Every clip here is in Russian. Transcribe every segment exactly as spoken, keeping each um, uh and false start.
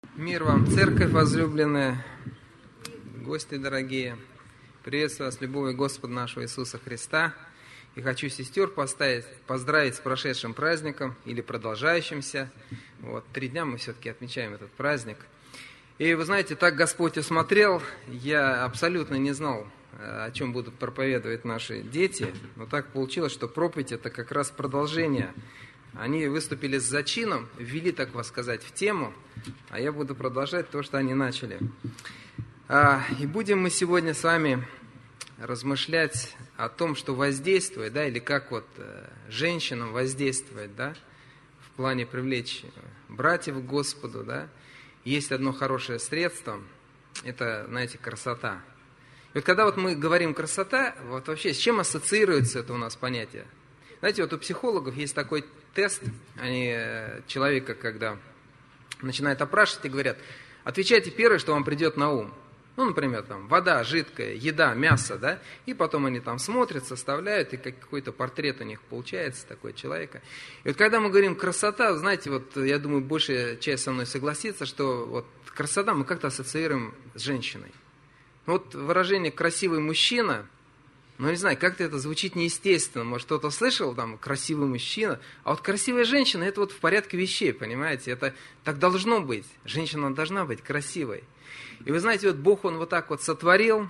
Мир вам, церковь возлюбленная, гости дорогие. Приветствую вас с любовью Господа нашего Иисуса Христа. И хочу сестер поставить, поздравить с прошедшим праздником или продолжающимся. Вот, три дня мы все-таки отмечаем этот праздник. И вы знаете, так Господь усмотрел, я абсолютно не знал, о чем будут проповедовать наши дети. Но так получилось, что проповедь — это как раз продолжение. Они выступили с зачином, ввели, так вас сказать, в тему, а я буду продолжать то, что они начали. И будем мы сегодня с вами размышлять о том, что воздействует, да, или как вот женщинам воздействовать, да, в плане привлечь братьев к Господу, да. Есть одно хорошее средство, это, знаете, красота. И вот когда вот мы говорим красота, вот вообще с чем ассоциируется это у нас понятие? Знаете, вот у психологов есть такой тест, они человека, когда начинают опрашивать и говорят, отвечайте первое, что вам придет на ум. Ну, например, там, вода, жидкая, еда, мясо, да, и потом они там смотрят, составляют, и какой-то портрет у них получается, такой человека. И вот когда мы говорим красота, знаете, вот я думаю, большая часть со мной согласится, что вот красота мы как-то ассоциируем с женщиной. Вот выражение «красивый мужчина», ну, не знаю, как-то это звучит неестественно. Может, кто-то слышал, там, красивый мужчина. А вот красивая женщина, это вот в порядке вещей, понимаете? Это так должно быть. Женщина должна быть красивой. И вы знаете, вот Бог, Он вот так вот сотворил,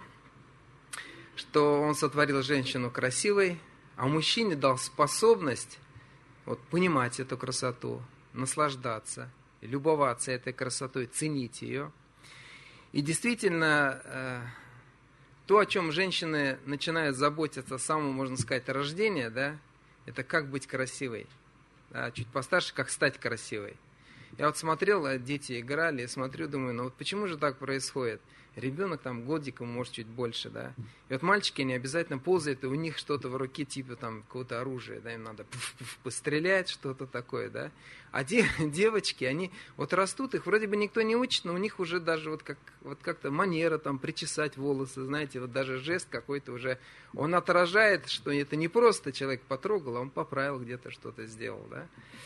что Он сотворил женщину красивой, а мужчине дал способность вот, понимать эту красоту, наслаждаться, любоваться этой красотой, ценить ее. И действительно, то, о чем женщины начинают заботиться с самого, можно сказать, рождения, да, это как быть красивой. Да, чуть постарше, как стать красивой. Я вот смотрел, дети играли, смотрю, думаю, ну вот почему же так происходит? Ребенок там годиком, может, чуть больше, да. И вот мальчики, они обязательно ползают, и у них что-то в руке, типа там какого-то оружия, да, им надо пуф-пуф пострелять, что-то такое, да. А де- девочки, они вот растут, их вроде бы никто не учит, но у них уже даже вот, как, вот как-то манера там причесать волосы, знаете, вот даже жест какой-то уже, он отражает, что это не просто человек потрогал, а он поправил где-то что-то сделал, да.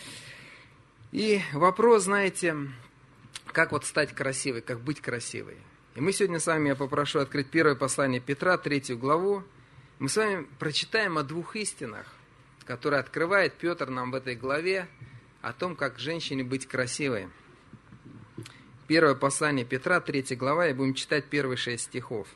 И вопрос, знаете, как вот стать красивой, как быть красивой. И мы сегодня с вами, я попрошу открыть первое послание Петра, третью главу. Мы с вами прочитаем о двух истинах, которые открывает Петр нам в этой главе, о том, как женщине быть красивой. Первое послание Петра, третья глава, и будем читать первые шесть стихов.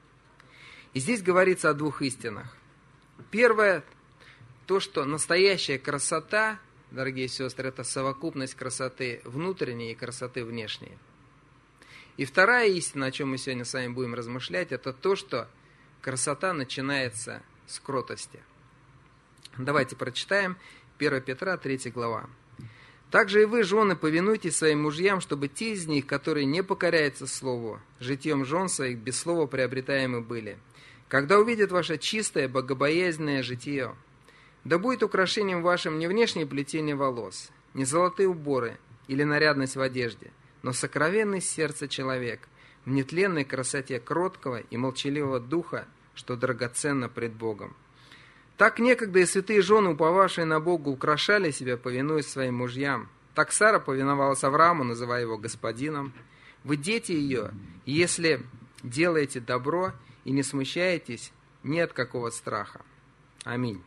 И здесь говорится о двух истинах. Первое, то, что настоящая красота, дорогие сестры, это совокупность красоты внутренней и красоты внешней. И вторая истина, о чем мы сегодня с вами будем размышлять, это то, что красота начинается с кротости. Давайте прочитаем первое Петра, третья глава. «Также и вы, жены, повинуйтесь своим мужьям, чтобы те из них, которые не покоряются слову, житьем жен своих без слова приобретаемы были, когда увидят ваше чистое, богобоязненное житие. Да будет украшением вашим не внешнее плетение волос, не золотые уборы или нарядность в одежде, но сокровенный сердце человек, в нетленной красоте кроткого и молчаливого духа, что драгоценно пред Богом. Так некогда и святые жены, уповавшие на Бога, украшали себя, повинуясь своим мужьям. Так Сара повиновалась Аврааму, называя его господином. Вы дети ее, и если делаете добро и не смущаетесь, нет какого страха. Аминь».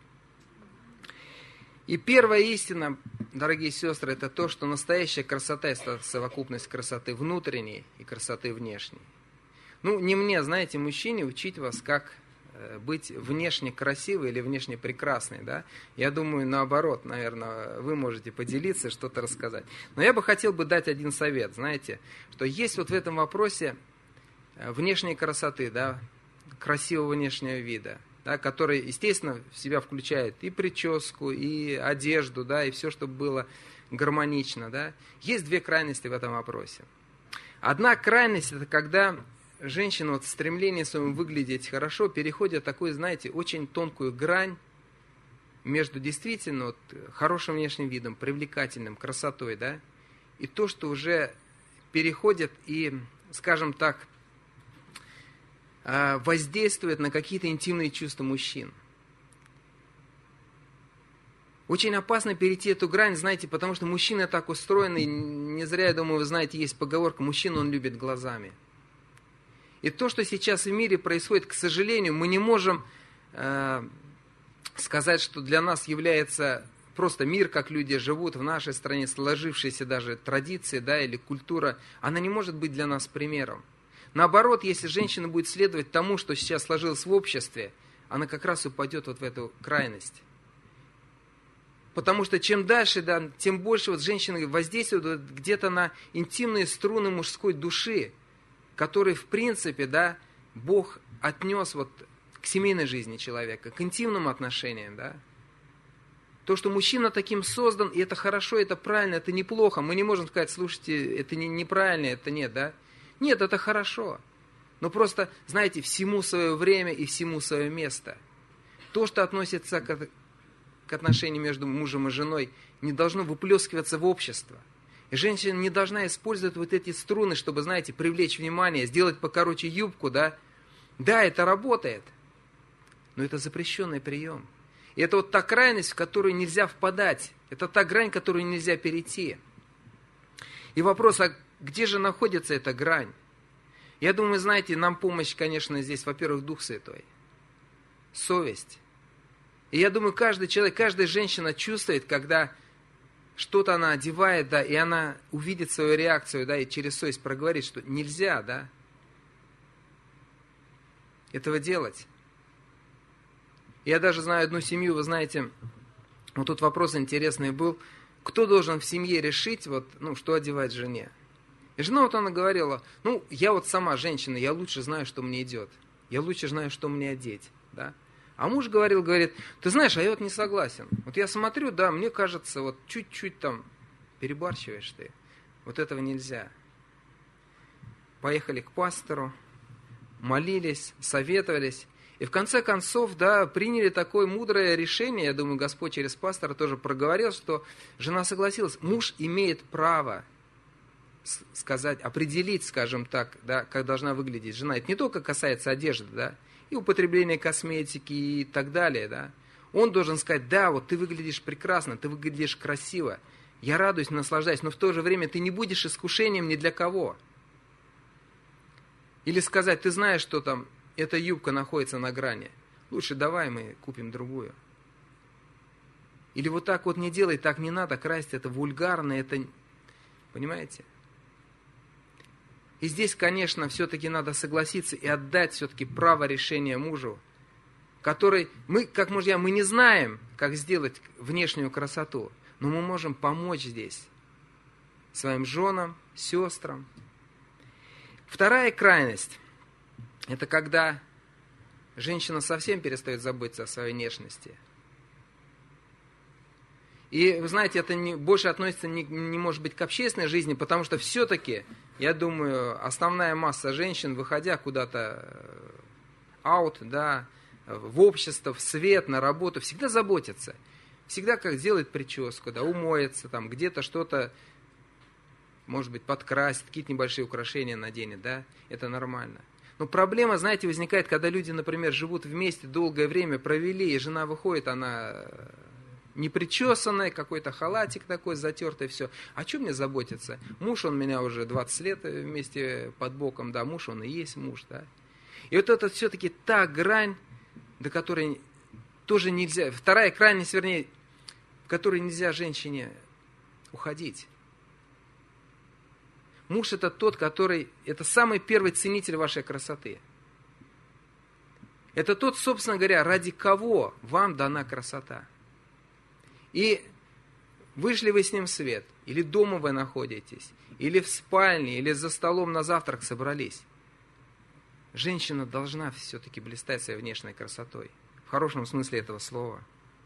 И первая истина, дорогие сестры, это то, что настоящая красота – это совокупность красоты внутренней и красоты внешней. Ну, не мне, знаете, мужчине учить вас, как быть внешне красивой или внешне прекрасной, да? Я думаю, наоборот, наверное, вы можете поделиться, что-то рассказать. Но я бы хотел бы дать один совет, знаете, что есть вот в этом вопросе внешней красоты, да, красивого внешнего вида, да, который, естественно, в себя включает и прическу, и одежду, да, и все, чтобы было гармонично, да. Есть две крайности в этом вопросе. Одна крайность – это когда женщина вот в стремлении своем выглядеть хорошо переходит такую, знаете, очень тонкую грань между действительно вот хорошим внешним видом, привлекательным, красотой, да, и то, что уже переходит и, скажем так, воздействует на какие-то интимные чувства мужчин. Очень опасно перейти эту грань, знаете, потому что мужчины так устроены, не зря, я думаю, вы знаете, есть поговорка, мужчину он любит глазами. И то, что сейчас в мире происходит, к сожалению, мы не можем э, сказать, что для нас является просто мир, как люди живут в нашей стране, сложившиеся даже традиции, да, или культура, она не может быть для нас примером. Наоборот, если женщина будет следовать тому, что сейчас сложилось в обществе, она как раз упадет вот в эту крайность. Потому что чем дальше, да, тем больше вот женщины воздействуют где-то на интимные струны мужской души, которые, в принципе, да, Бог отнес вот к семейной жизни человека, к интимным отношениям, да. То, что мужчина таким создан, и это хорошо, это правильно, это неплохо. Мы не можем сказать, слушайте, это не, неправильно, это нет, да. Нет, это хорошо. Но просто, знаете, всему свое время и всему свое место. То, что относится к, к отношению между мужем и женой, не должно выплескиваться в общество. И женщина не должна использовать вот эти струны, чтобы, знаете, привлечь внимание, сделать покороче юбку, да. Да, это работает, но это запрещенный прием. И это вот та крайность, в которую нельзя впадать. Это та грань, которую нельзя перейти. И вопрос, а где же находится эта грань? Я думаю, знаете, нам помощь, конечно, здесь, во-первых, Дух Святой. Совесть. И я думаю, каждый человек, каждая женщина чувствует, когда что-то она одевает, да, и она увидит свою реакцию, да, и через совесть проговорит, что нельзя, да, этого делать. Я даже знаю одну семью, вы знаете, вот тут вопрос интересный был, кто должен в семье решить, вот, ну, что одевать жене? И жена вот она говорила, ну, я вот сама женщина, я лучше знаю, что мне идет. Я лучше знаю, что мне одеть, да. А муж говорил, говорит, ты знаешь, а я вот не согласен. Вот я смотрю, да, мне кажется, вот чуть-чуть там перебарщиваешь ты. Вот этого нельзя. Поехали к пастору, молились, советовались. И в конце концов, да, приняли такое мудрое решение, я думаю, Господь через пастора тоже проговорил, что жена согласилась. Муж имеет право сказать, определить, скажем так, да, как должна выглядеть жена. Это не только касается одежды, да, и употребления косметики и так далее, да. Он должен сказать, да, вот ты выглядишь прекрасно, ты выглядишь красиво, я радуюсь, наслаждаюсь, но в то же время ты не будешь искушением ни для кого. Или сказать, ты знаешь, что там эта юбка находится на грани, лучше давай мы купим другую. Или вот так вот не делай, так не надо, красть, это вульгарно, это, понимаете? И здесь, конечно, все-таки надо согласиться и отдать все-таки право решения мужу, который, мы, как мужья, мы не знаем, как сделать внешнюю красоту, но мы можем помочь здесь своим женам, сестрам. Вторая крайность, это когда женщина совсем перестает заботиться о своей внешности. И, вы знаете, это не, больше относится не, не может быть к общественной жизни, потому что все-таки, я думаю, основная масса женщин, выходя куда-то out, да, в общество, в свет, на работу, всегда заботится. Всегда как сделает прическу, да, умоется, там, где-то что-то, может быть, подкрасит, какие-то небольшие украшения наденет, да, это нормально. Но проблема, знаете, возникает, когда люди, например, живут вместе, долгое время провели, и жена выходит, она непричесанная, какой-то халатик такой затертый, все. О чем мне заботиться? Муж, он меня уже двадцать лет вместе под боком, да, муж, он и есть муж, да. И вот это все-таки та грань, до которой тоже нельзя, вторая крайность, вернее, в которой нельзя женщине уходить. Муж это тот, который, это самый первый ценитель вашей красоты. Это тот, собственно говоря, ради кого вам дана красота. И вышли вы с ним в свет, или дома вы находитесь, или в спальне, или за столом на завтрак собрались. Женщина должна все-таки блистать своей внешней красотой. В хорошем смысле этого слова.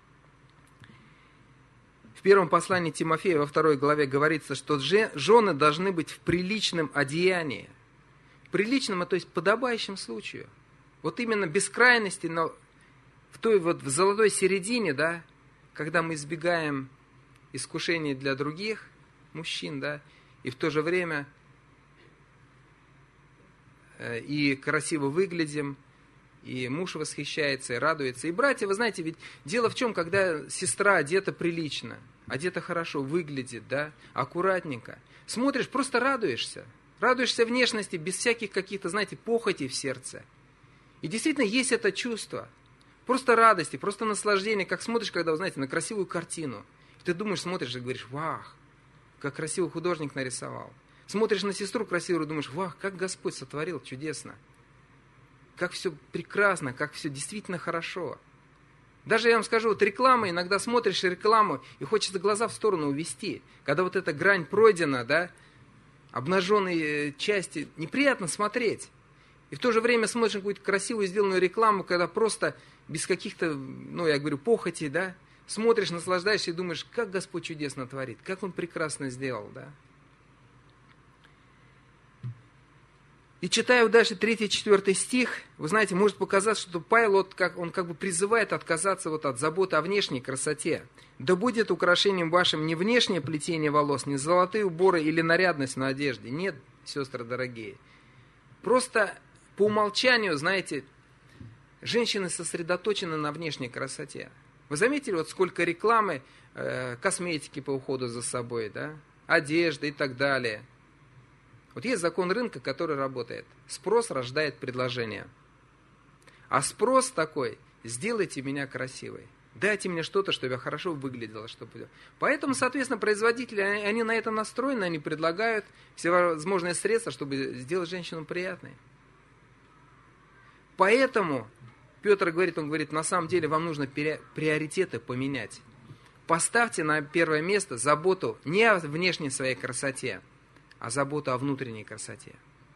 В первом послании Тимофея, во второй главе, говорится, что жены должны быть в приличном одеянии. Приличном, то есть подобающем случаю. Вот именно без крайности, но в той вот в золотой середине, да, когда мы избегаем искушений для других мужчин, да, и в то же время э, и красиво выглядим, и муж восхищается, и радуется. И братья, вы знаете, ведь дело в чем, когда сестра одета прилично, одета хорошо, выглядит, да, аккуратненько, смотришь, просто радуешься. Радуешься внешности, без всяких каких-то, знаете, похотей в сердце. И действительно есть это чувство. Просто радости, просто наслаждение, как смотришь, когда, вы знаете, на красивую картину. И ты думаешь, смотришь и говоришь, вах, как красивый художник нарисовал. Смотришь на сестру красивую и думаешь, вах, как Господь сотворил, чудесно. Как все прекрасно, как все действительно хорошо. Даже я вам скажу, вот реклама, иногда смотришь рекламу, и хочется глаза в сторону увести. Когда вот эта грань пройдена, да, обнаженные части, неприятно смотреть. И в то же время смотришь на какую-то красивую сделанную рекламу, когда просто без каких-то, ну, я говорю, похотей, да, смотришь, наслаждаешься и думаешь, как Господь чудесно творит, как Он прекрасно сделал, да. И читаю дальше третий-четвёртый стих, вы знаете, может показаться, что Павел, вот как, он как бы призывает отказаться вот от заботы о внешней красоте. «Да будет украшением вашим не внешнее плетение волос, не золотые уборы или нарядность на одежде». Нет, сестры дорогие. Просто по умолчанию, знаете, женщины сосредоточены на внешней красоте. Вы заметили, вот сколько рекламы, э, косметики по уходу за собой, да, одежды и так далее. Вот есть закон рынка, который работает. Спрос рождает предложение. А спрос такой, сделайте меня красивой. Дайте мне что-то, чтобы я хорошо выглядела. Чтобы... Поэтому, соответственно, производители, они на это настроены, они предлагают всевозможные средства, чтобы сделать женщину приятной. Поэтому Петр говорит, он говорит, на самом деле вам нужно приоритеты поменять. Поставьте на первое место заботу не о внешней своей красоте, а заботу о внутренней красоте.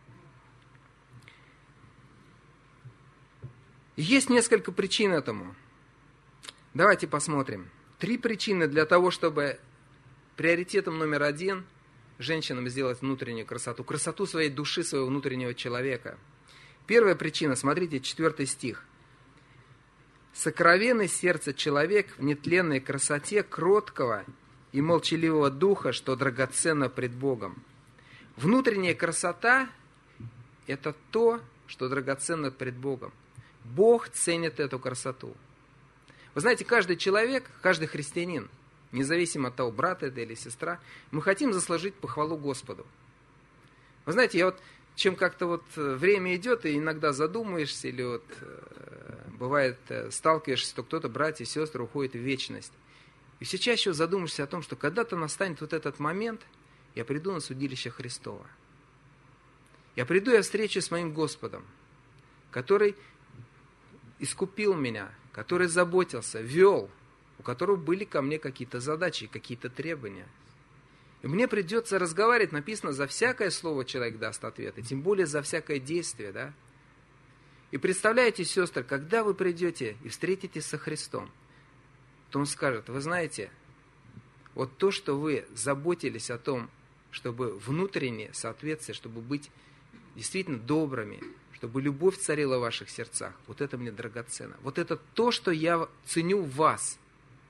И есть несколько причин этому. Давайте посмотрим. Три причины для того, чтобы приоритетом номер один женщинам сделать внутреннюю красоту, красоту своей души, своего внутреннего человека. Первая причина, смотрите, четвертый стих. «Сокровенный сердце человек в нетленной красоте кроткого и молчаливого духа, что драгоценно пред Богом». Внутренняя красота – это то, что драгоценно пред Богом. Бог ценит эту красоту. Вы знаете, каждый человек, каждый христианин, независимо от того, брат это или сестра, мы хотим заслужить похвалу Господу. Вы знаете, я вот, чем как-то вот время идет, и иногда задумаешься, или вот бывает сталкиваешься, что кто-то, братья и сестры, уходит в вечность. И все чаще задумаешься о том, что когда-то настанет вот этот момент, я приду на судилище Христово. Я приду, я встречусь с моим Господом, который искупил меня, который заботился, вел, у которого были ко мне какие-то задачи, какие-то требования. И мне придется разговаривать, написано, за всякое слово человек даст ответ, и тем более за всякое действие, да? И представляете, сестры, когда вы придете и встретитесь со Христом, то Он скажет, вы знаете, вот то, что вы заботились о том, чтобы внутренне соответствие, чтобы быть действительно добрыми, чтобы любовь царила в ваших сердцах, вот это мне драгоценно. Вот это то, что я ценю в вас.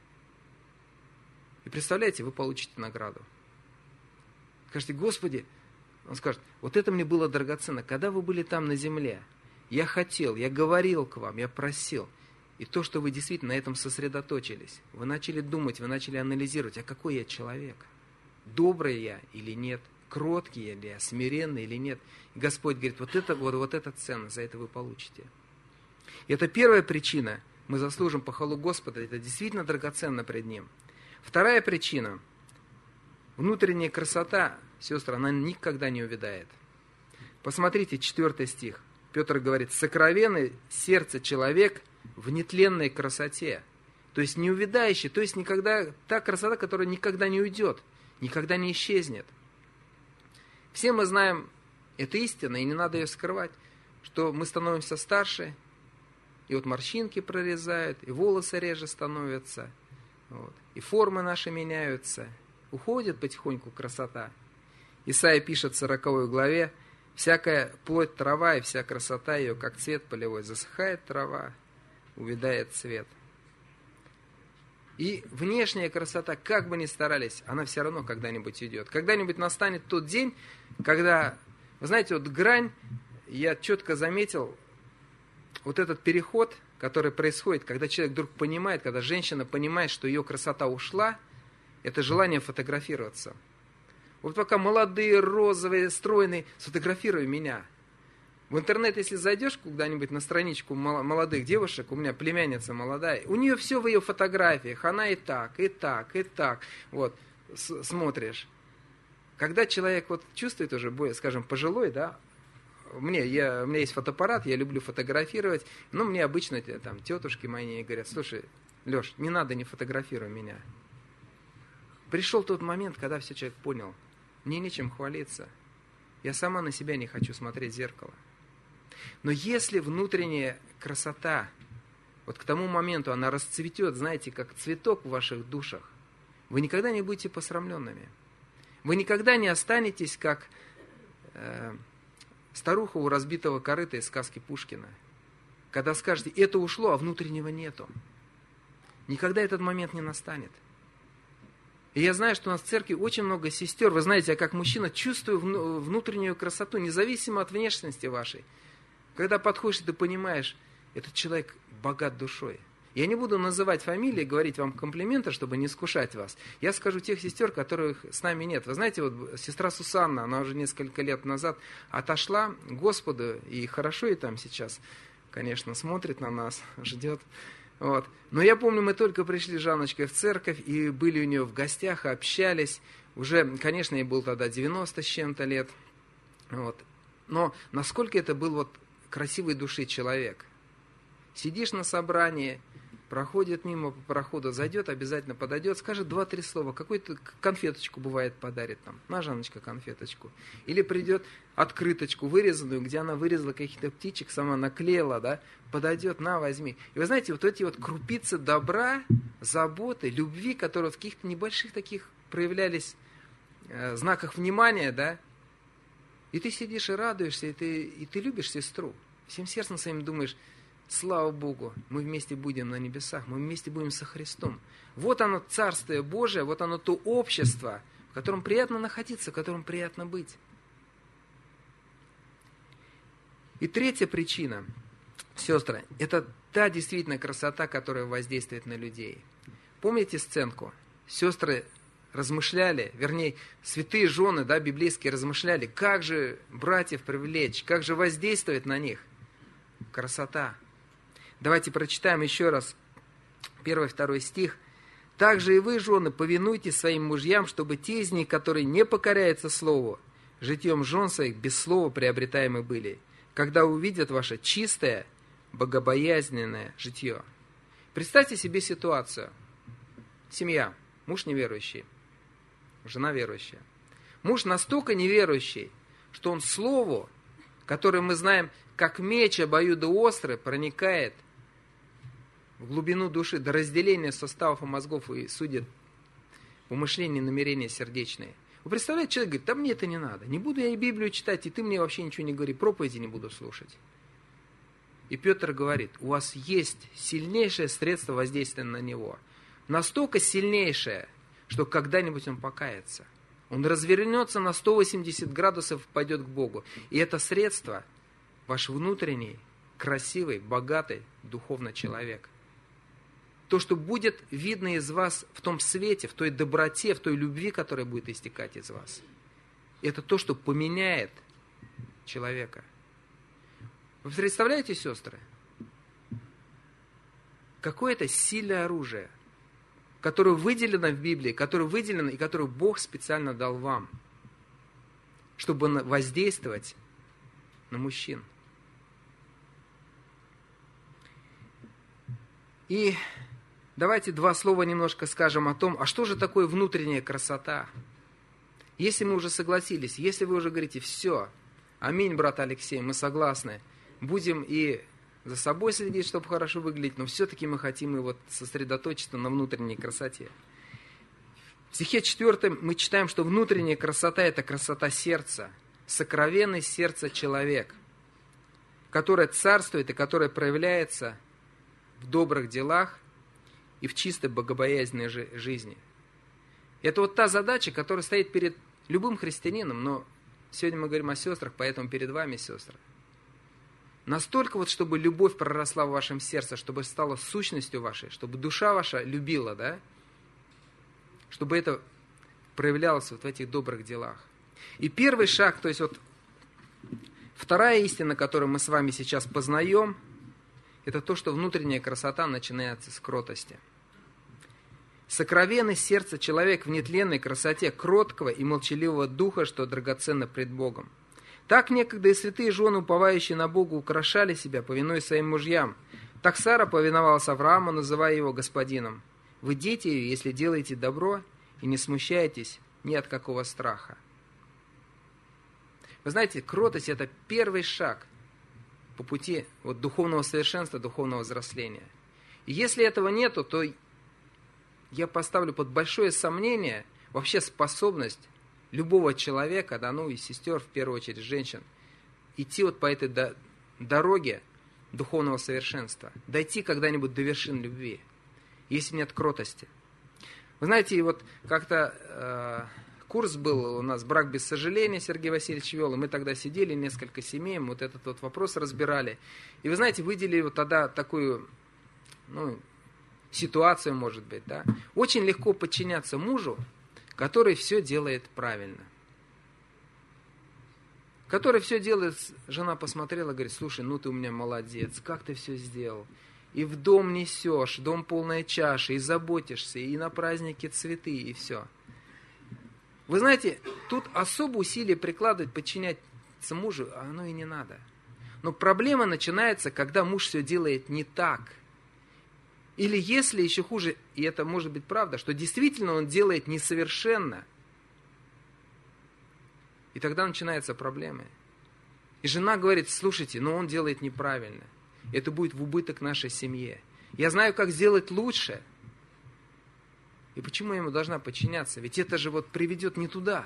И представляете, вы получите награду. Скажите, Господи, Он скажет, вот это мне было драгоценно, когда вы были там на земле. Я хотел, я говорил к вам, я просил. И то, что вы действительно на этом сосредоточились, вы начали думать, вы начали анализировать, а какой я человек? Добрый я или нет? Кроткий я или я? Смиренный или нет? И Господь говорит, вот это, вот, вот это ценно, за это вы получите. И это первая причина, мы заслужим похвалу Господа, это действительно драгоценно пред Ним. Вторая причина, внутренняя красота, сестры, она никогда не увядает. Посмотрите, четвертый стих. Петр говорит, сокровенный сердце человек в нетленной красоте. То есть не увядающий, то есть никогда, та красота, которая никогда не уйдет, никогда не исчезнет. Все мы знаем, это истина, и не надо ее скрывать, что мы становимся старше, и вот морщинки прорезают, и волосы реже становятся, вот, и формы наши меняются, уходит потихоньку красота. Исайя пишет в сороковой главе, «Всякая плоть трава, и вся красота ее, как цвет полевой, засыхает трава, увядает цвет». И внешняя красота, как бы ни старались, она все равно когда-нибудь идет. Когда-нибудь настанет тот день, когда, вы знаете, вот грань, я четко заметил, вот этот переход, который происходит, когда человек вдруг понимает, когда женщина понимает, что ее красота ушла, это желание фотографироваться. Вот пока молодые, розовые, стройные, сфотографируй меня. В интернет, если зайдешь куда-нибудь на страничку молодых девушек, у меня племянница молодая, у нее все в ее фотографиях, она и так, и так, и так, вот, смотришь. Когда человек вот чувствует уже, скажем, пожилой, да, мне, я, у меня есть фотоаппарат, я люблю фотографировать, но мне обычно там тетушки мои говорят: слушай, Леш, не надо, не фотографируй меня. Пришел тот момент, когда все, человек понял, мне нечем хвалиться, я сама на себя не хочу смотреть в зеркало. Но если внутренняя красота, вот к тому моменту она расцветет, знаете, как цветок в ваших душах, вы никогда не будете посрамленными. Вы никогда не останетесь, как э, старуха у разбитого корыта из сказки Пушкина. Когда скажете: это ушло, а внутреннего нету. Никогда этот момент не настанет. И я знаю, что у нас в церкви очень много сестер. Вы знаете, я как мужчина чувствую внутреннюю красоту, независимо от внешности вашей. Когда подходишь, ты понимаешь, этот человек богат душой. Я не буду называть фамилии, говорить вам комплименты, чтобы не искушать вас. Я скажу тех сестер, которых с нами нет. Вы знаете, вот сестра Сусанна, она уже несколько лет назад отошла к Господу, и хорошо ей там сейчас, конечно, смотрит на нас, ждет. Вот. Но я помню, мы только пришли с Жанночкой в церковь, и были у нее в гостях, общались. Уже, конечно, ей было тогда девяносто с чем-то лет. Вот. Но насколько это был вот красивой души человек. Сидишь на собрании, проходит мимо по проходу, зайдет, обязательно подойдет, скажет два-три слова, какую-то конфеточку бывает подарит там, на, Жанночка, конфеточку. Или придет открыточку вырезанную, где она вырезала каких-то птичек, сама наклеила, да, подойдет, на, возьми. И вы знаете, вот эти вот крупицы добра, заботы, любви, которые в каких-то небольших таких проявлялись э, знаках внимания, да, и ты сидишь и радуешься, и ты, и ты любишь сестру. Всем сердцем своим думаешь: слава Богу, мы вместе будем на небесах, мы вместе будем со Христом. Вот оно, Царствие Божие, вот оно, то общество, в котором приятно находиться, в котором приятно быть. И третья причина, сестры, это та действительно красота, которая воздействует на людей. Помните сценку? Сестры размышляли, вернее, святые жены, да, библейские размышляли, как же братьев привлечь, как же воздействовать на них. Красота. Давайте прочитаем еще раз первый, второй стих. «Также и вы, жены, повинуйтесь своим мужьям, чтобы те из них, которые не покоряются слову, житьем жен своих без слова приобретаемы были, когда увидят ваше чистое, богобоязненное житье». Представьте себе ситуацию. Семья, муж неверующий, жена верующая. Муж настолько неверующий, что он слову, которое мы знаем, как меч обоюдоострый, проникает в глубину души, до разделения суставов и мозгов и судит умышления и намерения сердечные. Вы представляете, человек говорит: да мне это не надо, не буду я и Библию читать, и ты мне вообще ничего не говори, проповеди не буду слушать. И Петр говорит: у вас есть сильнейшее средство воздействия на него. Настолько сильнейшее, что когда-нибудь он покается. Он развернется на сто восемьдесят градусов и пойдет к Богу. И это средство ваш внутренний, красивый, богатый, духовный человек. То, что будет видно из вас в том свете, в той доброте, в той любви, которая будет истекать из вас. Это то, что поменяет человека. Вы представляете, сестры? Какое-то сильное оружие, которое выделено в Библии, которое выделено и которое Бог специально дал вам, чтобы воздействовать на мужчин. И давайте два слова немножко скажем о том, а что же такое внутренняя красота? Если мы уже согласились, если вы уже говорите: все, аминь, брат Алексей, мы согласны, будем и за собой следить, чтобы хорошо выглядеть, но все-таки мы хотим и вот сосредоточиться на внутренней красоте. В стихе четвёртом мы читаем, что внутренняя красота – это красота сердца, сокровенный сердца человек, которое царствует и которое проявляется в добрых делах и в чистой богобоязненной жизни. Это вот та задача, которая стоит перед любым христианином, но сегодня мы говорим о сестрах, поэтому перед вами, сестры. Настолько вот, чтобы любовь проросла в вашем сердце, чтобы стала сущностью вашей, чтобы душа ваша любила, да? Чтобы это проявлялось вот в этих добрых делах. И первый шаг, то есть вот вторая истина, которую мы с вами сейчас познаем, это то, что внутренняя красота начинается с кротости. Сокровенный сердце человек в нетленной красоте кроткого и молчаливого духа, что драгоценно пред Богом. Так некогда и святые жены, уповающие на Бога, украшали себя, повинуясь своим мужьям. Так Сара повиновалась Аврааму, называя его господином. Вы дети ее, если делаете добро и не смущаетесь ни от какого страха. Вы знаете, кротость – это первый шаг по пути вот, духовного совершенства, духовного взросления. И если этого нету, то я поставлю под большое сомнение вообще способность любого человека, да, ну и сестер, в первую очередь женщин, идти вот по этой до, дороге духовного совершенства, дойти когда-нибудь до вершин любви, если нет кротости. Вы знаете, вот как-то э, курс был у нас «Брак без сожаления», Сергей Васильевич вел, и мы тогда сидели, несколько семей, мы вот этот вот вопрос разбирали. И вы знаете, выделили вот тогда такую, ну, ситуацию, может быть, да. Очень легко подчиняться мужу, который все делает правильно. Который все делает, жена посмотрела, говорит: слушай, ну ты у меня молодец, как ты все сделал. И в дом несешь, дом полная чаша, и заботишься, и на празднике цветы, и все. Вы знаете, тут особо усилия прикладывать, подчиняться мужу, а оно и не надо. Но проблема начинается, когда муж все делает не так. Или если еще хуже, и это может быть правда, что действительно он делает несовершенно. И тогда начинаются проблемы. И жена говорит: слушайте, но он делает неправильно. Это будет в убыток нашей семье. Я знаю, как сделать лучше. И почему я ему должна подчиняться? Ведь это же вот приведет не туда.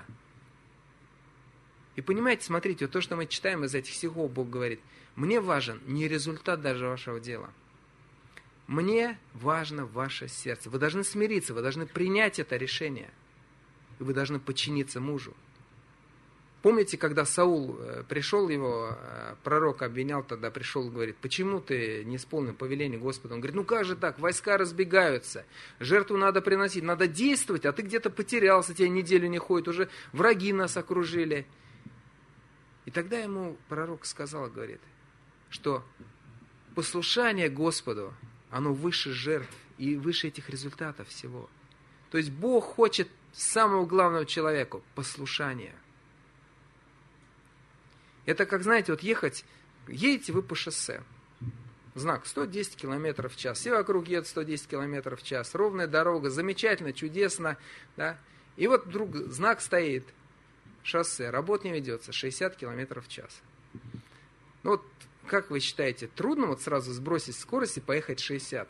И понимаете, смотрите, вот то, что мы читаем из этих стихов, Бог говорит: мне важен не результат даже вашего дела. Мне важно ваше сердце. Вы должны смириться, вы должны принять это решение. И вы должны подчиниться мужу. Помните, когда Саул пришел, его пророк обвинял, тогда пришел и говорит: почему ты не исполнил повеление Господа? Он говорит: ну как же так, войска разбегаются, жертву надо приносить, надо действовать, а ты где-то потерялся, тебе неделю не ходит, уже враги нас окружили. И тогда ему пророк сказал, говорит, что послушание Господу, оно выше жертв и выше этих результатов всего. То есть Бог хочет самого главного человеку – послушания. Это как, знаете, вот ехать, едете вы по шоссе, знак сто десять километров в час, все вокруг едут сто десять километров в час, ровная дорога, замечательно, чудесно, да? И вот вдруг знак стоит, шоссе, работа не ведется, шестьдесят километров в час. Ну вот, как вы считаете, трудно вот сразу сбросить скорость и поехать шестьдесят?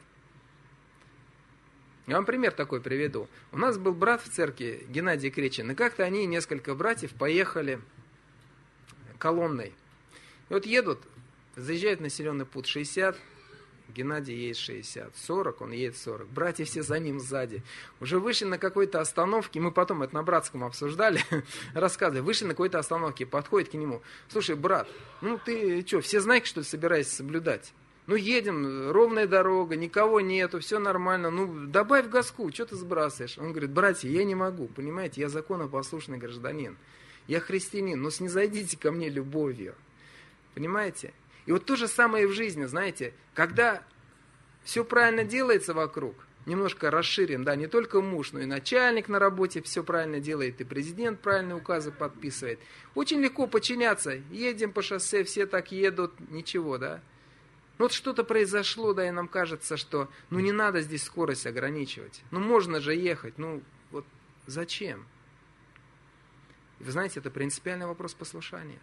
Я вам пример такой приведу. У нас был брат в церкви, Геннадий Кречин, и как-то они, несколько братьев, поехали колонной. И вот едут, заезжают в населенный пункт шестьдесят, Геннадий едет шестьдесят, сорок, он едет сорок. Братья все за ним сзади. Уже вышли на какой-то остановке, мы потом это на братском обсуждали, рассказывали, вышли на какой-то остановке, подходит к нему: слушай, брат, ну ты что, все знаки, что ли, собираешься соблюдать? Ну едем, ровная дорога, никого нету, все нормально, ну добавь газку, что ты сбрасываешь? Он говорит: братья, я не могу, понимаете, я законопослушный гражданин, я христианин, но снизойдите ко мне любовью, понимаете? И вот то же самое и в жизни, знаете, когда все правильно делается вокруг, немножко расширен, да, не только муж, но и начальник на работе все правильно делает, и президент правильные указы подписывает. Очень легко подчиняться, едем по шоссе, все так едут, ничего, да. Ну вот что-то произошло, да, и нам кажется, что ну не надо здесь скорость ограничивать, ну можно же ехать, ну вот зачем? И вы знаете, это принципиальный вопрос послушания.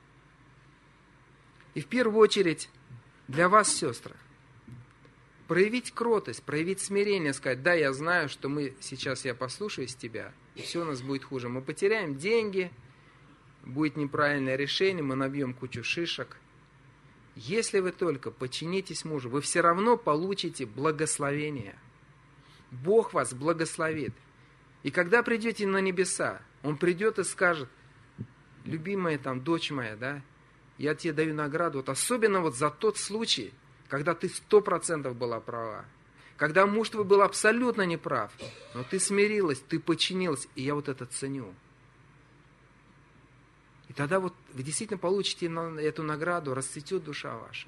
И в первую очередь для вас, сестры, проявить кротость, проявить смирение, сказать: да, я знаю, что мы сейчас, я послушаюсь тебя, и все у нас будет хуже. Мы потеряем деньги, будет неправильное решение, мы набьем кучу шишек. Если вы только подчинитесь мужу, вы все равно получите благословение. Бог вас благословит. И когда придете на небеса, Он придет и скажет: любимая там дочь моя, да, я тебе даю награду, вот особенно вот за тот случай, когда ты сто процентов была права. Когда муж твой был абсолютно неправ, но ты смирилась, ты подчинилась, и я вот это ценю. И тогда вот вы действительно получите эту награду, расцветет душа ваша.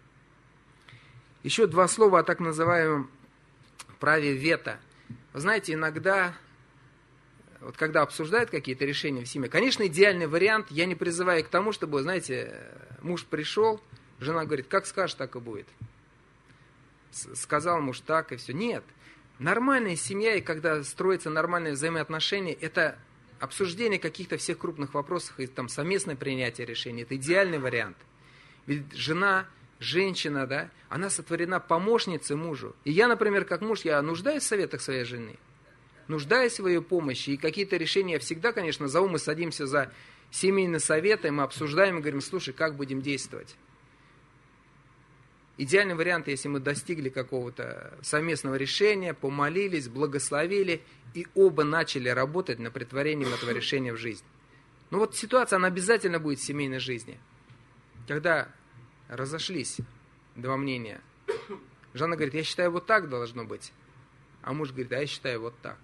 Еще два слова о так называемом праве вето. Вы знаете, иногда, вот когда обсуждают какие-то решения в семье, конечно, идеальный вариант, я не призываю к тому, чтобы, знаете, муж пришел, жена говорит, как скажешь, так и будет. Сказал муж так, и все. Нет. Нормальная семья, и когда строятся нормальные взаимоотношения, это обсуждение каких-то всех крупных вопросов, и там совместное принятие решений, это идеальный вариант. Ведь жена, женщина, да, она сотворена помощницей мужу. И я, например, как муж, я нуждаюсь в советах своей жены, нуждаюсь в ее помощи, и какие-то решения я всегда, конечно, зову, мы садимся за семейный совет, и мы обсуждаем, и говорим, слушай, как будем действовать? Идеальный вариант, если мы достигли какого-то совместного решения, помолились, благословили, и оба начали работать над претворением этого решения в жизнь. Ну вот ситуация, она обязательно будет в семейной жизни. Когда разошлись два мнения, жена говорит, я считаю, вот так должно быть. А муж говорит, а я считаю, вот так.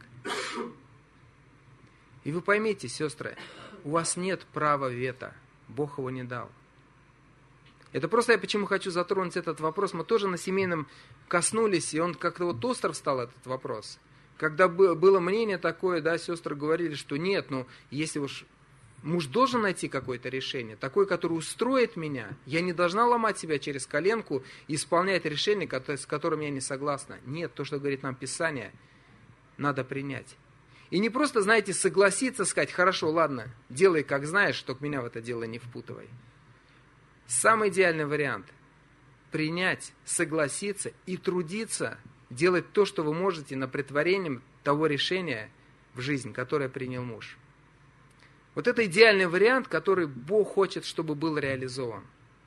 И вы поймите, сестры, у вас нет права вето. Бог его не дал. Это просто я почему хочу затронуть этот вопрос. Мы тоже на семейном коснулись, и он как-то вот остро встал, этот вопрос. Когда было мнение такое, да, сестры говорили, что нет, ну, если уж муж должен найти какое-то решение, такое, которое устроит меня, я не должна ломать себя через коленку и исполнять решение, с которым я не согласна. Нет, то, что говорит нам Писание, надо принять. И не просто, знаете, согласиться, сказать, хорошо, ладно, делай как знаешь, только меня в это дело не впутывай. Самый идеальный вариант – принять, согласиться и трудиться, делать то, что вы можете на претворением того решения в жизнь, которое принял муж. Вот это идеальный вариант, который Бог хочет, чтобы был реализован.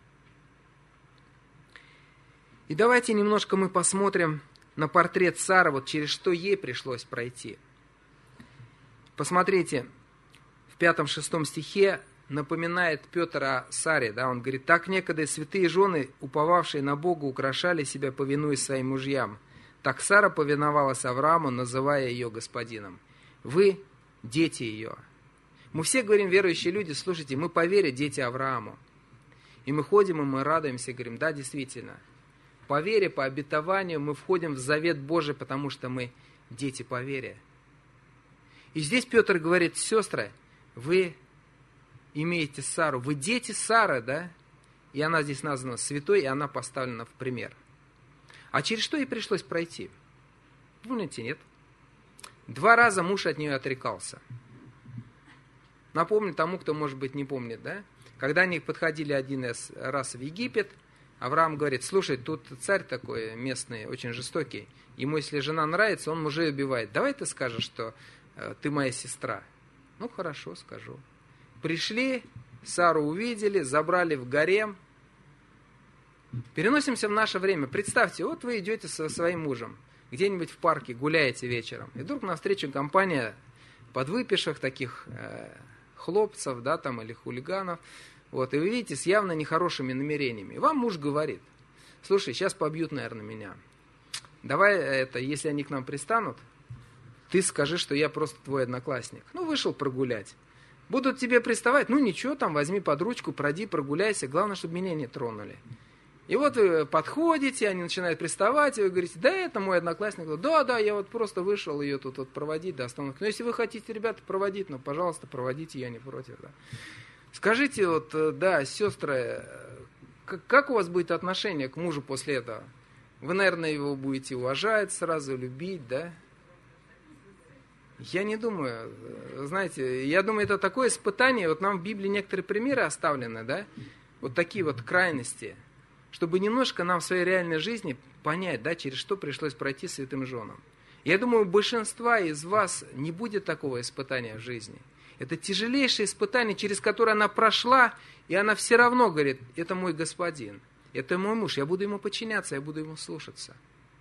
И давайте немножко мы посмотрим на портрет Сары, вот через что ей пришлось пройти. Посмотрите, в пятом-шестом стихе напоминает Петр о Саре, да, он говорит, так некогда святые жены, уповавшие на Бога, украшали себя, повинуясь своим мужьям. Так Сара повиновалась Аврааму, называя ее господином. Вы дети ее. Мы все говорим, верующие люди, слушайте, мы по вере дети Аврааму. И мы ходим, и мы радуемся, и говорим, да, действительно, по вере, по обетованию мы входим в завет Божий, потому что мы дети по вере. И здесь Петр говорит, сестры, вы имеете Сару, вы дети Сары, да? И она здесь названа святой, и она поставлена в пример. А через что ей пришлось пройти? Помните, нет? Два раза муж от нее отрекался. Напомню тому, кто, может быть, не помнит, да? Когда они подходили один раз в Египет, Авраам говорит, слушай, тут царь такой местный, очень жестокий. Ему, если жена нравится, он мужей убивает. Давай ты скажешь, что э, ты моя сестра. Ну, хорошо, скажу. Пришли, Сару увидели, забрали в гарем. Переносимся в наше время. Представьте, вот вы идете со своим мужем, где-нибудь в парке, гуляете вечером, и вдруг навстречу компания подвыпивших таких э, хлопцев, да, там, или хулиганов, вот, и вы видите, с явно нехорошими намерениями. И вам муж говорит, слушай, сейчас побьют, наверное, меня. Давай это, если они к нам пристанут, ты скажи, что я просто твой одноклассник. Ну, вышел прогулять. Будут тебе приставать, ну ничего, там возьми под ручку, пройди, прогуляйся, главное, чтобы меня не тронули. И вот вы подходите, они начинают приставать, и вы говорите, да, это мой одноклассник. Да, да, я вот просто вышел ее тут вот проводить до остановки. Но если вы хотите, ребята, проводить, ну, пожалуйста, проводите, я не против. Да. Скажите, вот, да, сестры, как, как у вас будет отношение к мужу после этого? Вы, наверное, его будете уважать сразу, любить, да? Я не думаю, знаете, я думаю, это такое испытание, вот нам в Библии некоторые примеры оставлены, да, вот такие вот крайности, чтобы немножко нам в своей реальной жизни понять, да, через что пришлось пройти святым женам. Я думаю, у большинства из вас не будет такого испытания в жизни. Это тяжелейшее испытание, через которое она прошла, и она все равно говорит, это мой господин, это мой муж, я буду ему подчиняться, я буду ему слушаться.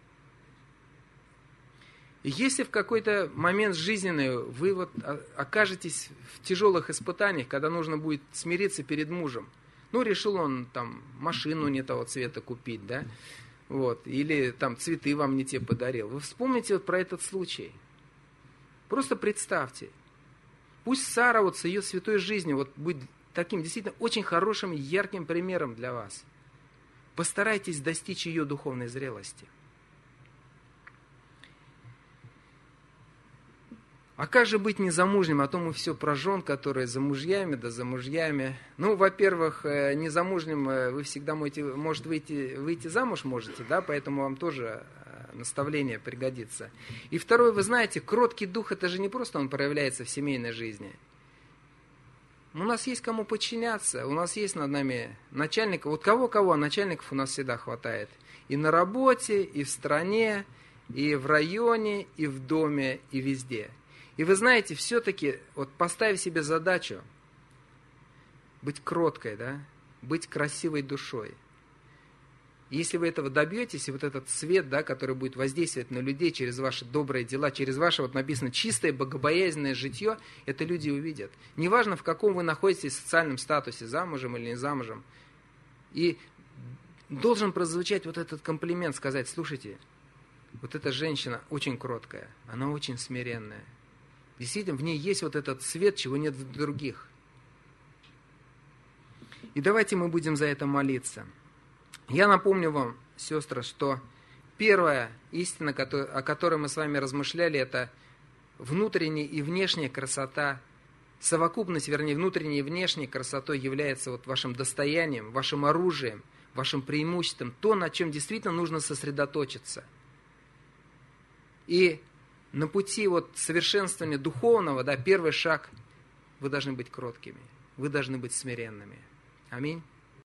И если в какой-то момент жизненный вы вот окажетесь в тяжелых испытаниях, когда нужно будет смириться перед мужем, Ну, решил он там машину не того цвета купить, да, вот, или там цветы вам не те подарил. Вы вспомните вот про этот случай. Просто представьте. Пусть Сара вот с ее святой жизнью вот будет таким действительно очень хорошим, ярким примером для вас. Постарайтесь достичь ее духовной зрелости. А как же быть незамужним? А то мы все про жен, которые за мужьями, да за мужьями. Ну, во-первых, незамужним вы всегда можете, может выйти, выйти замуж можете, да, поэтому вам тоже наставление пригодится. И второе, вы знаете, кроткий дух, это же не просто он проявляется в семейной жизни. У нас есть кому подчиняться, у нас есть над нами начальник. Вот кого-кого, а начальников у нас всегда хватает. И на работе, и в стране, и в районе, и в доме, и везде. И вы знаете, все-таки, вот поставив себе задачу быть кроткой, да, быть красивой душой. Если вы этого добьетесь, и вот этот свет, да, который будет воздействовать на людей через ваши добрые дела, через ваше, вот написано, чистое, богобоязненное житье, это люди увидят. Неважно, в каком вы находитесь в социальном статусе, замужем или не замужем. И должен прозвучать вот этот комплимент, сказать, слушайте, вот эта женщина очень кроткая, она очень смиренная. Действительно, в ней есть вот этот свет, чего нет в других. И давайте мы будем за это молиться. Я напомню вам, сестры, что первая истина, о которой мы с вами размышляли, это внутренняя и внешняя красота. Совокупность, вернее, внутренней и внешней красотой является вот вашим достоянием, вашим оружием, вашим преимуществом, то, на чем действительно нужно сосредоточиться. И на пути вот совершенствования духовного, да, первый шаг, вы должны быть кроткими, вы должны быть смиренными. Аминь.